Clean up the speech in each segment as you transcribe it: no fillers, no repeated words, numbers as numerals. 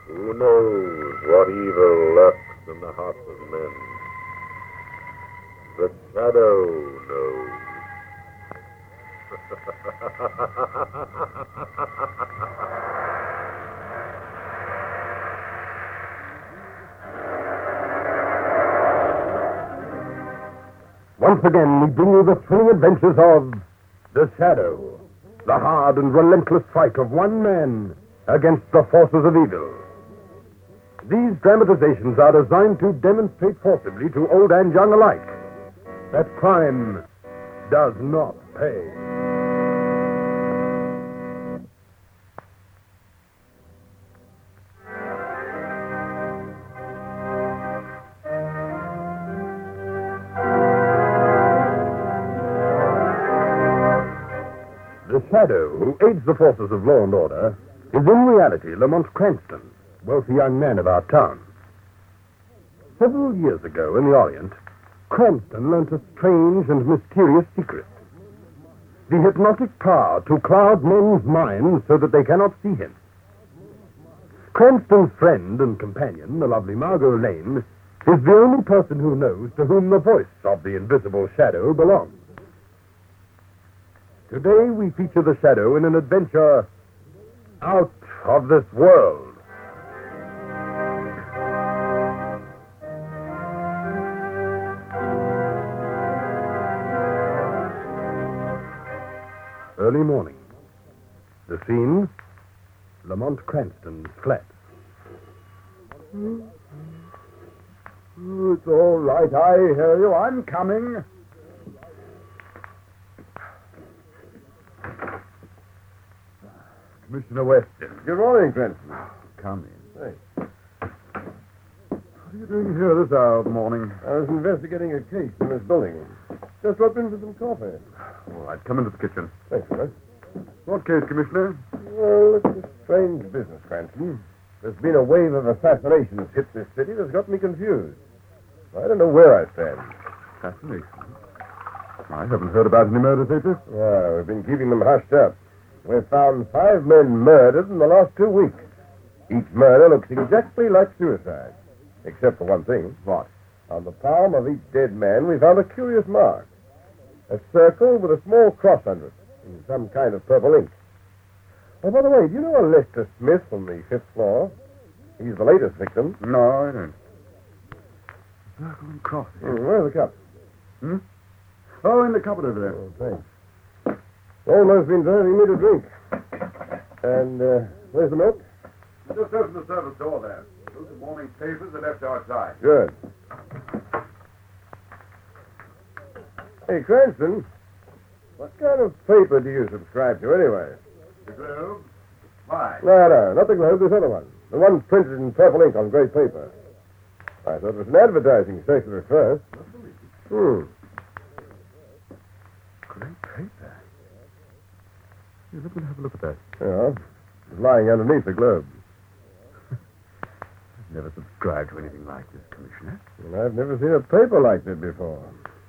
Who knows what evil lurks in the hearts of men? The shadow knows. Once again, we bring you the thrilling adventures of The Shadow, the hard and relentless fight of one man against the forces of evil. These dramatizations are designed to demonstrate forcibly to old and young alike that crime does not pay. The Shadow, who aids the forces of law and order, is in reality Lamont Cranston, wealthy young man of our town. Several years ago in the Orient, Cranston learnt a strange and mysterious secret. The hypnotic power to cloud men's minds so that they cannot see him. Cranston's friend and companion, the lovely Margot Lane, is the only person who knows to whom the voice of the invisible Shadow belongs. Today we feature the Shadow in an adventure out of this world. Early morning. The scene, Lamont Cranston's flat. It's all right. I hear you. I'm coming. Commissioner Weston. Good morning, Cranston. Come in. Hey. What are you doing here this hour of the morning? I was investigating a case in this building. Just dropped in for some coffee. All right, come into the kitchen. Thanks, sir. What case, Commissioner? Well, it's a strange business, Cranston. There's been a wave of assassinations hit this city that's got me confused. I don't know where I stand. Assassination? I haven't heard about any murders lately. Yeah, we've been keeping them hushed up. We've found 5 men murdered in the last 2 weeks. Each murder looks exactly like suicide. Except for one thing. What? On the palm of each dead man, we found a curious mark. A circle with a small cross under it, in some kind of purple ink. Oh, by the way, do you know a Lester Smith on the 5th floor? He's the latest victim. No, I don't. Circle and cross. Where's the cup? Oh, in the cupboard over there. Oh, thanks. Almost been driving me to drink. And, where's the milk? Just open the service door there. Those are morning papers are left outside. Good. Hey, Cranston, what kind of paper do you subscribe to anyway? The Globe? Why? No, not the Globe, this other one. The one printed in purple ink on grey paper. I thought it was an advertising circular at first. Grey paper? Here, let me have a look at that. Yeah, it's lying underneath the Globe. I've never subscribed to anything like this, Commissioner. And I've never seen a paper like that before.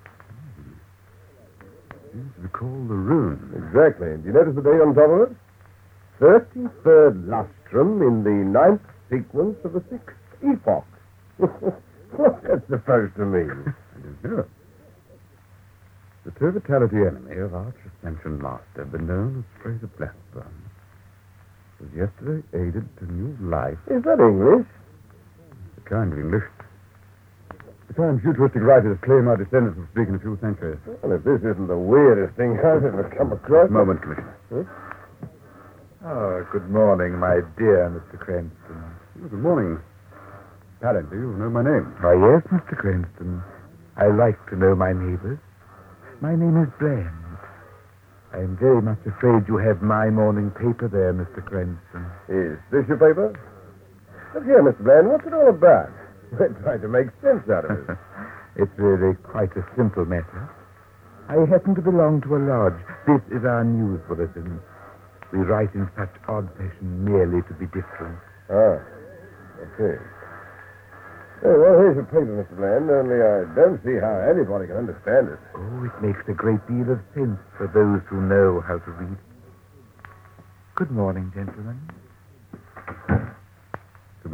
Seems to be called the Rune. Exactly. And do you notice the date on top of it? 33rd lustrum in the 9th sequence of the 6th epoch. What's that supposed to mean? I don't know. The Turvitality enemy of our just-mentioned master, been known as Fraser Blackburn, was yesterday aided to new life. Is that English? The kind of English. The time futuristic writers claim our descendants will speak in a few centuries. Well, if this isn't the weirdest thing I've ever come across... Moment, Commissioner. Huh? Oh, good morning, my dear Mr. Cranston. Oh, good morning. Apparently you know my name. Why, yes, Mr. Cranston. I like to know my neighbors. My name is Bland. I am very much afraid you have my morning paper there, Mr. Cranston. Is this your paper? Look here, Mr. Bland, what's it all about? We're trying to make sense out of it. It's really quite a simple matter. I happen to belong to a lodge. This is our news bulletin. We write in such odd fashion merely to be different. Ah, okay. Well, here's your paper, Mr. Bland, only I don't see how anybody can understand it. Oh, it makes a great deal of sense for those who know how to read. Good morning, gentlemen. Good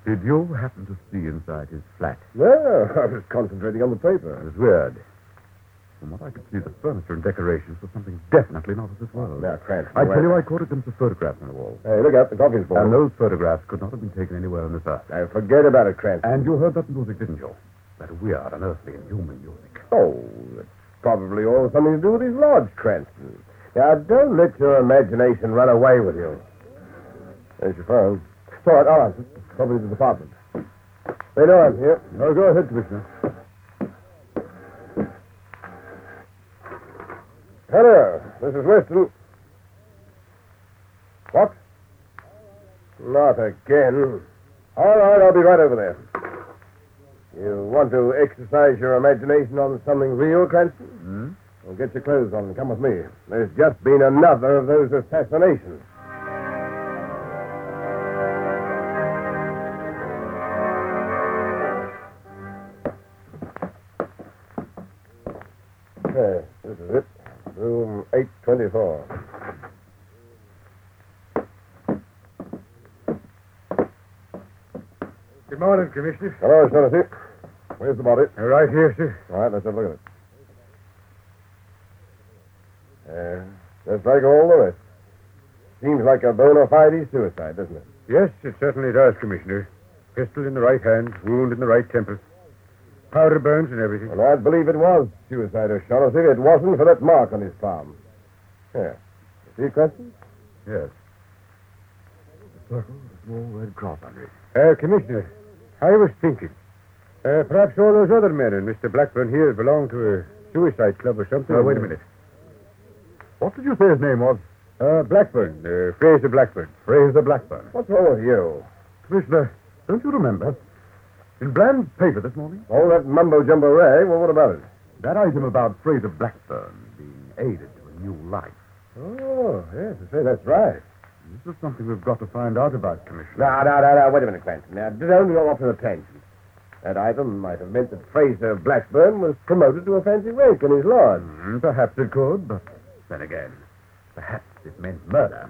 Did you happen to see inside his flat? No, I was concentrating on the paper. It was weird. From what I could see, the furniture and decorations were something definitely not of this world. Now, Cranston. I tell you, I caught a glimpse of photographs on the wall. Hey, look out, the coffee's boiling. And those photographs could not have been taken anywhere on this earth. Now, forget about it, Cranston. And you heard that music, didn't you? That weird, unearthly, inhuman music. Oh, it's probably all something to do with his lodge, Cranston. Now, don't let your imagination run away with you. There's your phone. It's all right, I'll answer. Probably the department. They know I'm here. Oh, go ahead, Commissioner. Hello, this is Weston. What? Not again. All right, I'll be right over there. You want to exercise your imagination on something real, Cranston? Hmm? Well, get your clothes on and come with me. There's just been another of those assassinations. Okay, this is it. Room 824. Good morning, Commissioner. Hello, Shaughnessy. Where's the body? Right here, sir. All right, let's have a look at it. Just like all the rest. Seems like a bona fide suicide, doesn't it? Yes, it certainly does, Commissioner. Pistol in the right hand, wound in the right temple. Powder burns and everything. Well, I'd believe it was suicide, O'Shaughnessy, if it wasn't for that mark on his palm. Here. You see, Cranston? Yes. The circle, the small red cross under it. Commissioner, I was thinking. Perhaps all those other men and Mr. Blackburn here belong to a suicide club or something. Wait a minute. What did you say his name was? Blackburn. Fraser Blackburn. Fraser Blackburn. What's wrong with you? Commissioner, don't you remember? In Bland's paper this morning? All that mumbo-jumbo rag? Well, what about it? That item about Fraser Blackburn being aided to a new life. Oh, yes, I say that's right. This is something we've got to find out about, Commissioner. No, wait a minute, Cranston. Now, don't go off on a tangent. That item might have meant that Fraser Blackburn was promoted to a fancy rank in his lodge. Perhaps it could, but then again, perhaps it meant murder.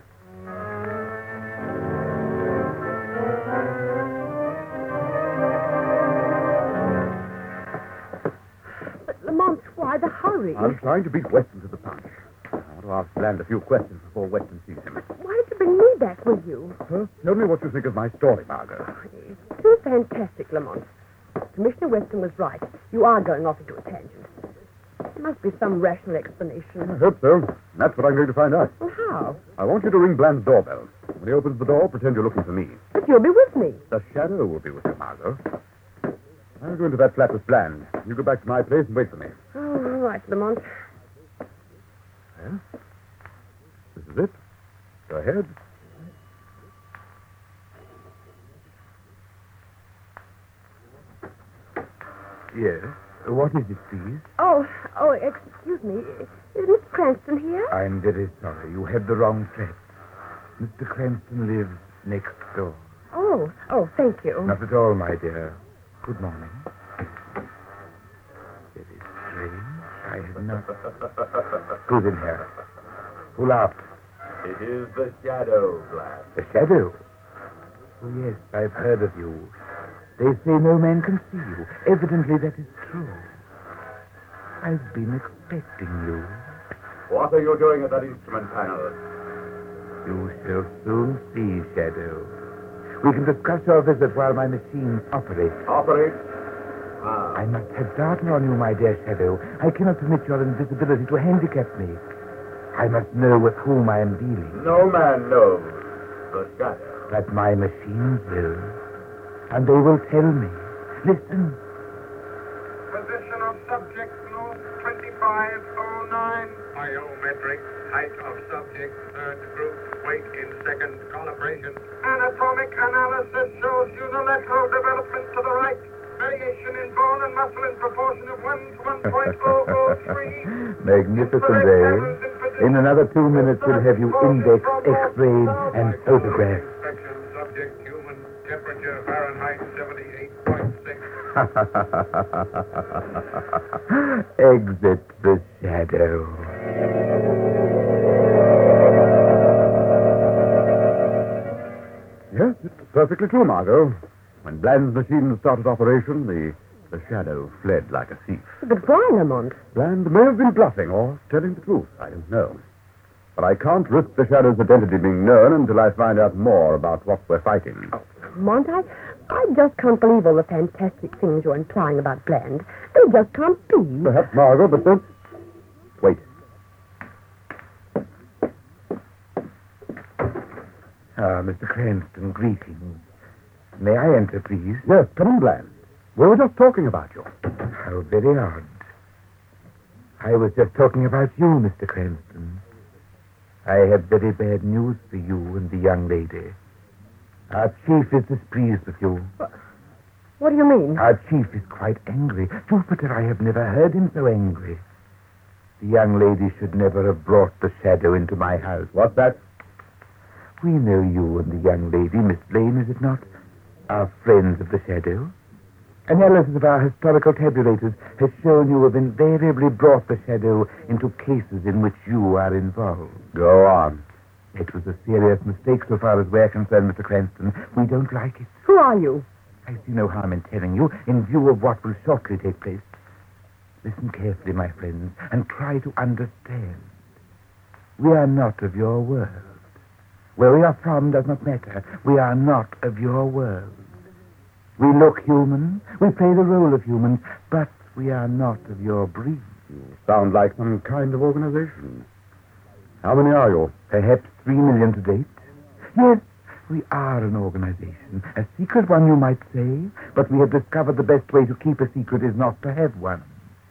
But, Lamont, why the hurry? I'm trying to beat Weston to the punch. I want to ask Bland a few questions before Weston sees him. Why did you bring me back with you? First, tell me what you think of my story, Margot. It's too fantastic, Lamont. Commissioner Weston was right. You are going off into a tangent. There must be some rational explanation. I hope so. That's what I'm going to find out. Well, how? I want you to ring Bland's doorbell. When he opens the door, pretend you're looking for me. But you'll be with me. The shadow will be with you, Margot. I'll go into that flat with Bland. You go back to my place and wait for me. Oh, all right, Lamont. Well, this is it. Go ahead. Yes. What is it, please? Oh, excuse me. Is Mr. Cranston here? I'm very sorry. You had the wrong track. Mr. Cranston lives next door. Oh, thank you. Not at all, my dear. Good morning. Very strange. I have not... Who's in here? Who laughed? It is the shadow, Bland. The shadow? Oh, yes, I've heard of you. They say no man can see you. Evidently, that is true. I've been expecting you. What are you doing at that instrument panel? You shall soon see, Shadow. We can discuss your visit while my machines operate. Operate? I must have data on you, my dear Shadow. I cannot permit your invisibility to handicap me. I must know with whom I am dealing. No man knows the shadow. But my machines will. And they will tell me. Listen. Position of subject north 2509. Biometric. Height of subject third group. Weight in second calibration. Anatomic analysis shows unilateral development to the right. Variation in bone and muscle in proportion of 1 to 1.003. Magnificent, eh? In another 2 minutes, we'll have you indexed, x-rayed, and photographed. Inspection subject human temperature Fahrenheit 78.6. Exit the shadow. Yes, it's perfectly true, Margot. When Bland's machine started operation, the shadow fled like a thief. But why, Lamont? Bland may have been bluffing or telling the truth. I don't know. But I can't risk the shadow's identity being known until I find out more about what we're fighting. Lamont, I just can't believe all the fantastic things you're implying about Bland. They just can't be. Perhaps, Margot, but don't... Wait. Mr. Cranston, greetings. May I enter, please? Yes, come in, Bland. We were just talking about you. How very odd. I was just talking about you, Mr. Cranston. I have very bad news for you and the young lady. Our chief is displeased with you. What do you mean? Our chief is quite angry. Jupiter, I have never heard him so angry. The young lady should never have brought the shadow into my house. What's that? We know you and the young lady, Miss Blaine, is it not? Are friends of the shadow. Analysis of our historical tabulators has shown you have invariably brought the shadow into cases in which you are involved. Go on. It was a serious mistake so far as we're concerned, Mr. Cranston. We don't like it. Who are you? I see no harm in telling you in view of what will shortly take place. Listen carefully, my friends, and try to understand. We are not of your world. Where we are from does not matter. We are not of your world. We look human. We play the role of humans, but we are not of your breed. You sound like some kind of organization. How many are you? Perhaps 3 million to date. Yes, we are an organization. A secret one, you might say, but we have discovered the best way to keep a secret is not to have one.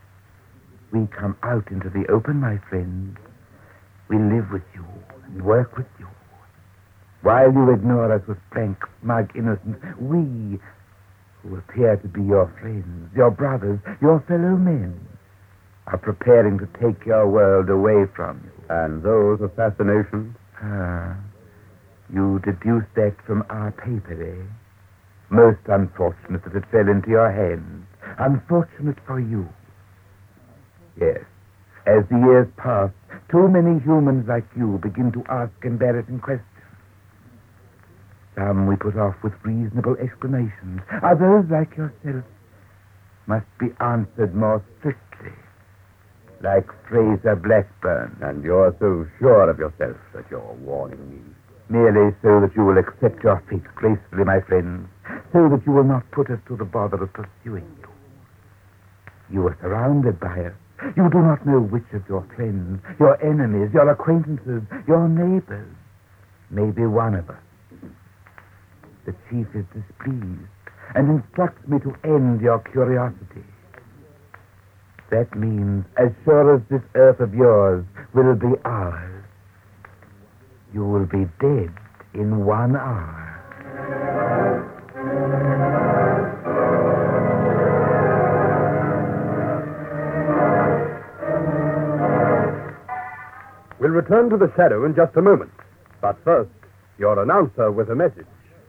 We come out into the open, my friends. We live with you and work with you. While you ignore us with frank, smug innocence, we, who appear to be your friends, your brothers, your fellow men, are preparing to take your world away from you. And those assassinations? You deduce that from our paper, eh? Most unfortunate that it fell into your hands. Unfortunate for you. Yes. As the years pass, too many humans like you begin to ask embarrassing questions. Some we put off with reasonable explanations. Others, like yourself, must be answered more strictly. Like Fraser Blackburn. And you're so sure of yourself that you're warning me. Merely so that you will accept your fate gracefully, my friends. So that you will not put us to the bother of pursuing you. You are surrounded by us. You do not know which of your friends, your enemies, your acquaintances, your neighbors may be one of us. The chief is displeased and instructs me to end your curiosity. That means, as sure as this earth of yours will be ours, you will be dead in 1 hour. We'll return to the shadow in just a moment. But first, your announcer with a message.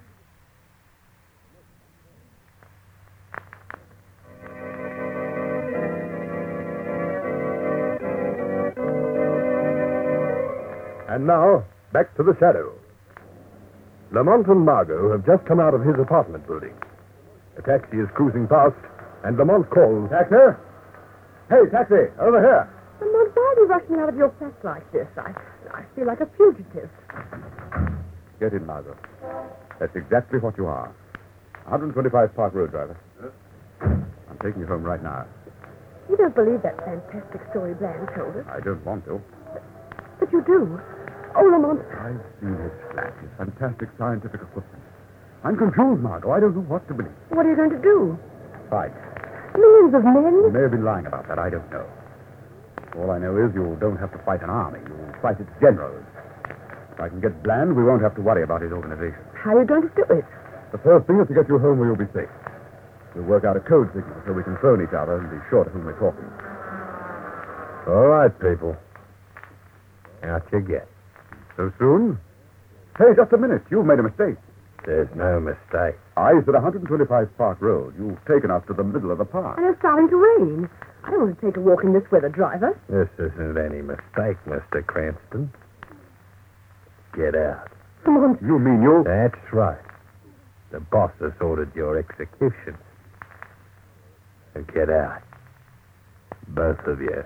And now, back to the shadow. Lamont and Margot have just come out of his apartment building. A taxi is cruising past, and Lamont calls... Taxi? Hey, taxi, over here. Lamont, why are you rushing out of your flat like this? I feel like a fugitive. Get in, Margot. That's exactly what you are. 125 Park Road, driver. I'm taking you home right now. You don't believe that fantastic story Bland told us. I don't want to. But you do. Oh, Lamont. I've seen his flat, his fantastic scientific equipment. I'm confused, Margot. I don't know what to believe. What are you going to do? Fight. Millions of You men? may have been lying about that. I don't know. All I know is you don't have to fight an army. You'll fight its generals. If I can get Bland, we won't have to worry about his organization. How are you going to do it? The first thing is to get you home where you'll be safe. We'll work out a code signal so we can phone each other and be sure to whom we're talking. All right, people. Out you get. So soon? Hey, just a minute. You've made a mistake. There's no mistake. I said 125 Park Road. You've taken us to the middle of the park. And it's starting to rain. I don't want to take a walk in this weather, driver. This isn't any mistake, Mr. Cranston. Get out. Lamont. You mean you... That's right. The boss has ordered your execution. And get out. Both of you.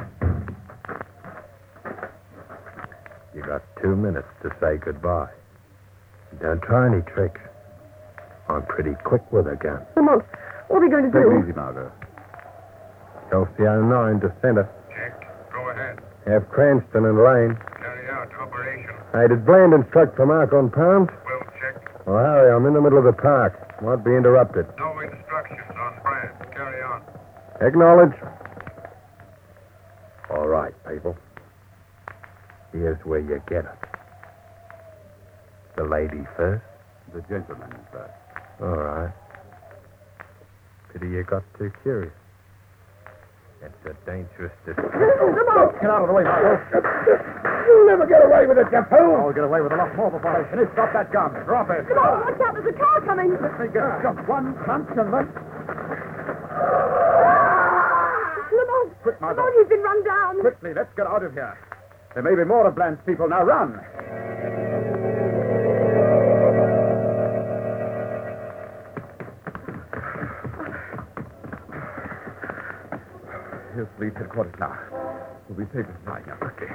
You got 2 minutes to say goodbye. Don't try any tricks. I'm pretty quick with a gun. Lamont, what are we going to Take do? it easy, Margot. Kelsey 09 to center. Check. Go ahead. Have Cranston and Lane. Carry out operation. Hey, did Bland instruct for Mark on pounds? We'll check. Oh, Harry, I'm in the middle of the park. Won't be interrupted. No instructions on Brand. Carry on. Acknowledge. All right, people. Here's where you get it. The lady first. The gentleman first. All right. Pity you got too curious. It's a dangerous decision. Lamont! Get out of the way, Margot. You'll never get away with it, you fool! I'll get away with a lot more before I finish. Drop that gun. Drop it. Lamont, watch out, there's a car coming. Let me get just one punch and then... Lamont! Quick, Margot. Lamont, he's been run down. Quickly, let's get out of here. There may be more of Bland's people. Now run. Here's police headquarters now. We'll be safe as flying now quickly.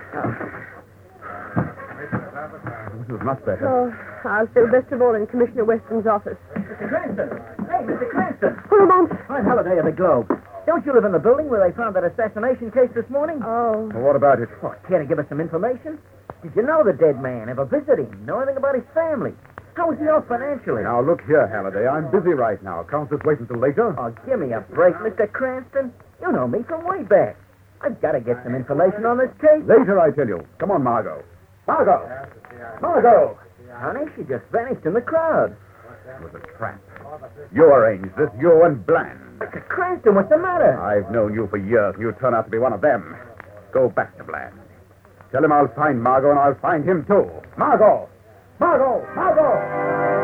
This is much better. Oh, I'll feel best of all in Commissioner Weston's office. Mr. Cranston! Hey, Mr. Cranston! Oh, Lamont! I'm Halliday of the Globe. Don't you live in the building where they found that assassination case this morning? Oh. Well, what about it? Oh, care to give us some information? Did you know the dead man? Ever visit him? Know anything about his family? How was he off financially? Now, look here, Halliday. I'm busy right now. Can't just wait until later. Oh, give me a break, Mr. Cranston. You know me from way back. I've got to get some information on this case. Later, I tell you. Come on, Margot. Margot! Margot! Honey, she just vanished in the crowd. It was a trap. You arranged this, you and Bland. Mr. Cranston, what's the matter? I've known you for years, and you turn out to be one of them. Go back to Bland. Tell him I'll find Margot, and I'll find him, too. Margot! Margot! Margot!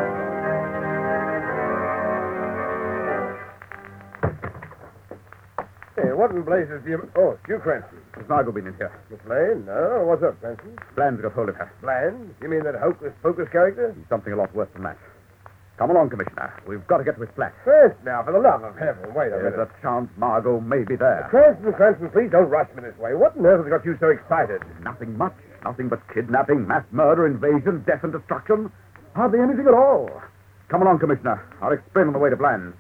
Hey, what in blazes do you... Oh, it's you, Cranston. Has Margot been in here? Miss Lane? No, what's up, Cranston? Bland's got hold of her. Bland? You mean that hocus-pocus character? He's something a lot worse than that. Come along, Commissioner. We've got to get to his flat. Cranston, now, for the love of heaven, wait a There's minute. a chance Margot may be there. Cranston, please don't rush me this way. What on earth has got you so excited? Nothing much. Nothing but kidnapping, mass murder, invasion, death, and destruction. Hardly anything at all. Come along, Commissioner. I'll explain on the way to Bland.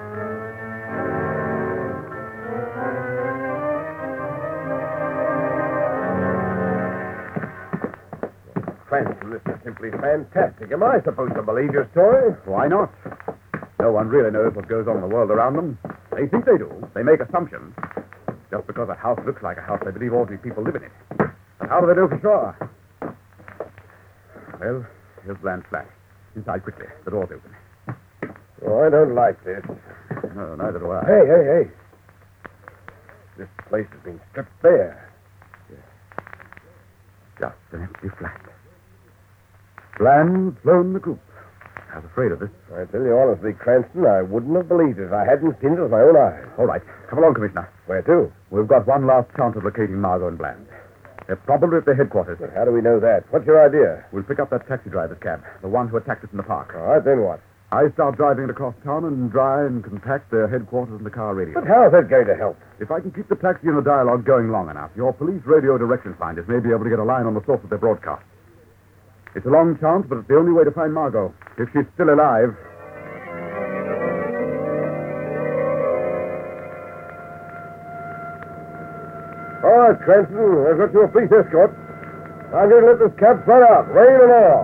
Cranston, this is simply fantastic. Am I supposed to believe your story? Why not? No one really knows what goes on in the world around them. They think they do. They make assumptions. Just because a house looks like a house, they believe ordinary people live in it. But how do they know for sure? Well, here's Bland's flat. Inside quickly. The door's open. Oh, I don't like this. No, neither do I. Hey. This place has been stripped bare. Just an empty flat. Bland flown the coop. I was afraid of this. I tell you honestly, Cranston, I wouldn't have believed it if I hadn't seen it with my own eyes. All right. Come along, Commissioner. Where to? We've got one last chance of locating Margot and Bland. They're probably at their headquarters. But how do we know that? What's your idea? We'll pick up that taxi driver's cab, the one who attacked us in the park. All right, then what? I start driving it across town and try and contact their headquarters in the car radio. But how's that going to help? If I can keep the taxi and the dialogue going long enough, your police radio direction finders may be able to get a line on the source of their broadcast. It's a long chance, but it's the only way to find Margot. If she's still alive. All right, Cranston, I've got you a police escort. I'm going to let this cab slide out, rain and all.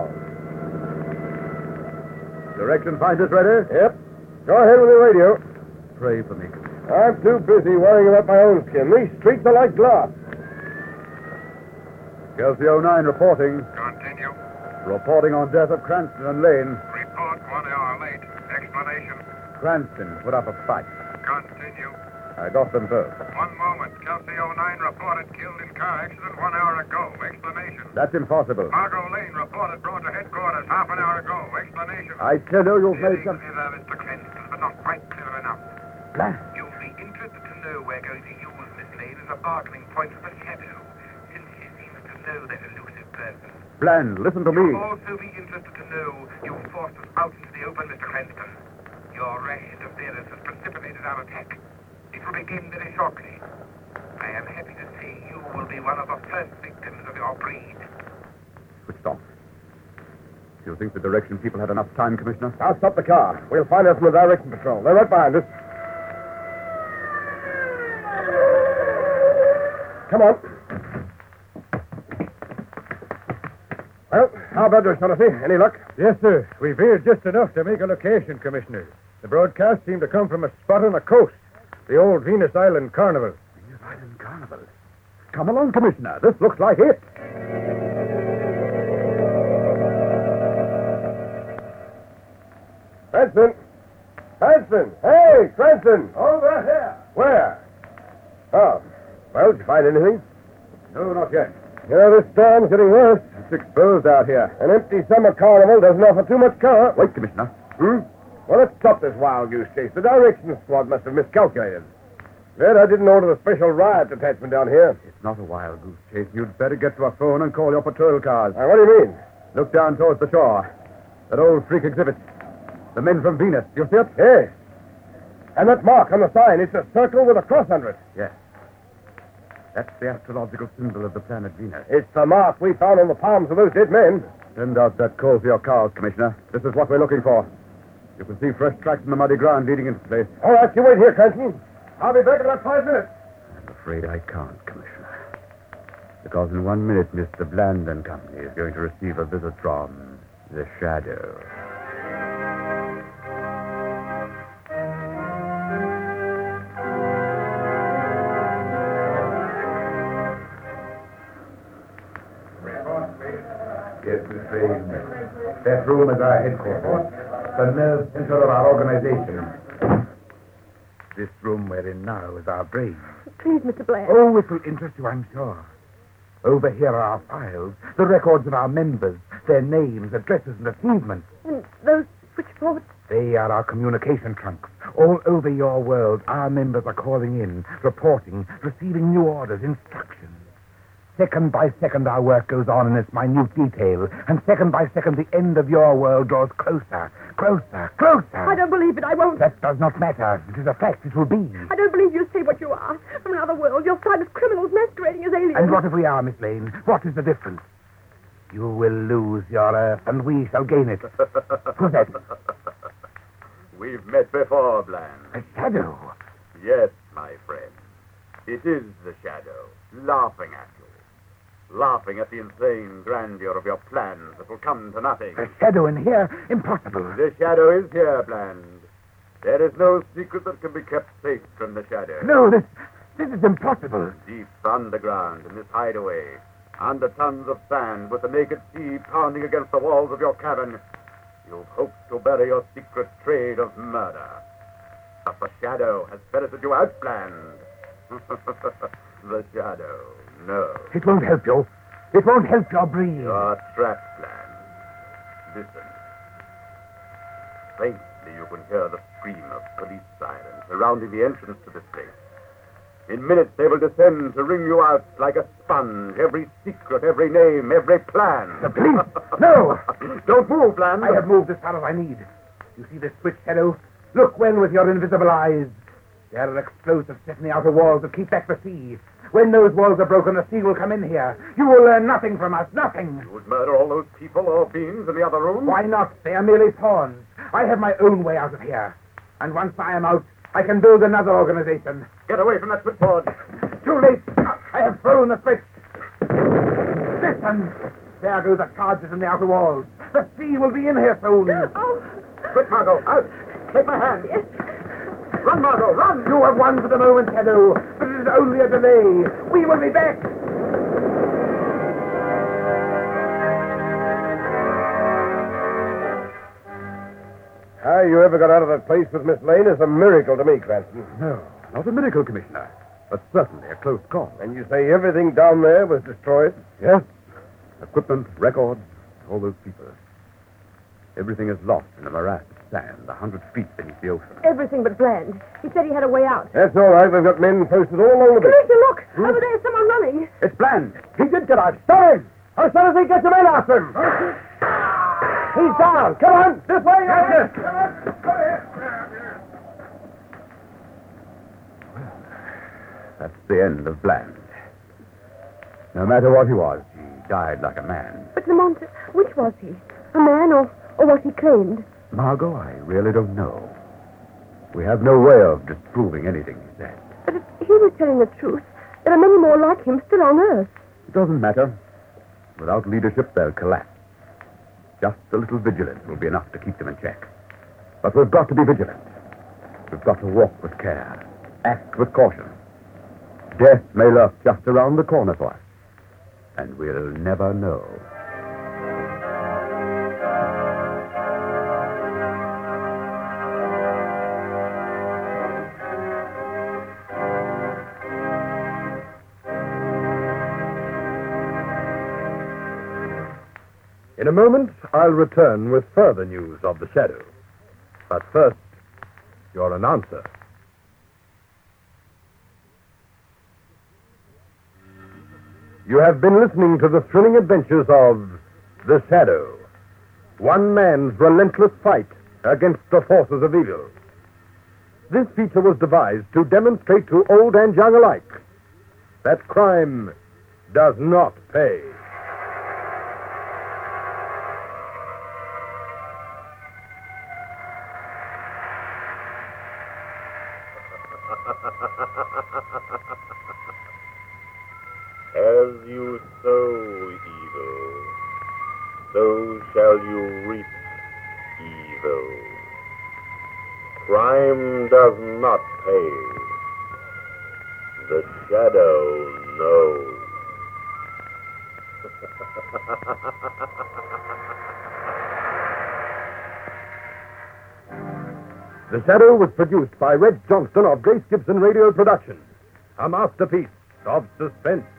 Direction finders ready? Yep. Go ahead with the radio. Pray for me. I'm too busy worrying about my own skin. These streets are like glass. Kelsey 09 reporting. Continue. Reporting on death of Cranston and Lane. Report 1 hour late. Explanation. Cranston put up a fight. Continue. I got them both. 1 moment. Kelsey 09 reported killed in car accident 1 hour ago. Explanation. That's impossible. Margot Lane reported brought to headquarters half an hour ago. Explanation. I tell you, you've made some... Clear, Mr. Cranston, but not quite clear enough. Bland. You'll be interested to know we're going to use Miss Lane as a bargaining point for the shadow, since she seems to know that elusive person. Bland, listen to me. You'll also be interested to know you've forced us out into the open, Mr. Cranston. Your rash interference has precipitated our attack. It will begin very shortly. I am happy to say you will be one of the first victims of your breed. Switched off. Do you think the direction people had enough time, Commissioner? I'll stop the car. We'll find out from the direction patrol. They're right behind us. Come on. Well, how about this, Shaughnessy? Any luck? Yes, sir. We've heard just enough to make a location, Commissioner. The broadcast seemed to come from a spot on the coast. The old Venus Island Carnival. Venus Island Carnival. Come along, Commissioner. This looks like it. Cranston! Cranston! Hey, Cranston! Over here. Where? Oh. Well, did you find anything? No, not yet. You know, this storm's getting worse. It's exposed out here. An empty summer carnival doesn't offer too much cover. Wait, Commissioner. Hmm? Well, let's stop this wild goose chase. The directions squad must have miscalculated. Yet I didn't order the special riot detachment down here. It's not a wild goose chase. You'd better get to a phone and call your patrol cars. What do you mean? Look down towards the shore. That old freak exhibit. The men from Venus. You see it? Yes. And that mark on the sign, it's a circle with a cross under it. Yes. That's the astrological symbol of the planet Venus. It's the mark we found on the palms of those dead men. Send out that call for your cars, Commissioner. This is what we're looking for. You can see fresh tracks in the muddy ground leading into the place. All right, you wait here, Cranston. I'll be back in about 5 minutes. I'm afraid I can't, Commissioner. Because in 1 minute, Mr. Bland and Company is going to receive a visit from the Shadow. Yes, Miss Lane. That room is our headquarters. The nerve center of our organization. This room we're in now is our brain. Please, Mr. Blair. Oh, it will interest you, I'm sure. Over here are our files, the records of our members, their names, addresses, and achievements. And those switchboards? They are our communication trunks. All over your world, our members are calling in, reporting, receiving new orders, instructions. Second by second, our work goes on in its minute detail, and second by second, the end of your world draws closer, closer, closer. I don't believe it. I won't. That does not matter. It is a fact. It will be. I don't believe you say what you are. From another world, you're signed as criminals masquerading as aliens. And what if we are, Miss Lane? What is the difference? You will lose your Earth, and we shall gain it. Who's that? We've met before, Bland. A shadow. Yes, my friend. It is the Shadow, laughing at you. Laughing at the insane grandeur of your plans that will come to nothing. A shadow in here? Impossible. The Shadow is here, Bland. There is no secret that can be kept safe from the Shadow. No, this is impossible. Deep underground in this hideaway, under tons of sand with the naked sea pounding against the walls of your cabin, you've hoped to bury your secret trade of murder. But the Shadow has ferreted you out, Bland. The Shadow, no. It won't help you. It won't help your breed. You're trapped, Bland. Listen. Faintly you can hear the scream of police sirens surrounding the entrance to this place. In minutes they will descend to wring you out like a sponge, every secret, every name, every plan. The police? No! Don't move, Bland. I have moved as far as I need. You see this switch, Shadow? Look well with your invisible eyes. There are explosives set in the outer walls that keep back the sea. When those walls are broken, the sea will come in here. You will learn nothing from us, nothing. You would murder all those people or beings in the other room? Why not? They are merely pawns. I have my own way out of here. And once I am out, I can build another organization. Get away from that switchboard. Too late. I have thrown the switch. Listen. There go the charges in the outer walls. The sea will be in here soon. Oh, Quick, Margot, out. Take my hand. yes. Run, Margot, run. You have won for the moment, Shadow, but it is only a delay. We will be back. How you ever got out of that place with Miss Lane is a miracle to me, Cranston. No, not a miracle, Commissioner. But certainly a close call. And you say everything down there was destroyed? Yes. Equipment, records, all those people. Everything is lost in a morass of sand 100 feet beneath the ocean. Everything but Bland. He said he had a way out. That's all right. We've got men posted all along the beach. Commissioner, look! Over there is someone running. It's Bland. He did get out. Stop him! As soon as he gets him in after him. He's down. Come on. This way. Yes, That's the end of Bland. No matter what he was, he died like a man. But Lamont, which was he? A man or what he claimed? Margot, I really don't know. We have no way of disproving anything he said. But if he was telling the truth, there are many more like him still on Earth. It doesn't matter. Without leadership, they'll collapse. Just a little vigilance will be enough to keep them in check. But we've got to be vigilant. We've got to walk with care, act with caution. Death may lurk just around the corner for us, and we'll never know. In a moment, I'll return with further news of the Shadow. But first, your announcer. You have been listening to the thrilling adventures of The Shadow, one man's relentless fight against the forces of evil. This feature was devised to demonstrate to old and young alike that crime does not pay. As you sow evil, so shall you reap evil. Crime does not pay. The Shadow knows. The Shadow was produced by Red Johnston of Grace Gibson Radio Productions, a masterpiece of suspense.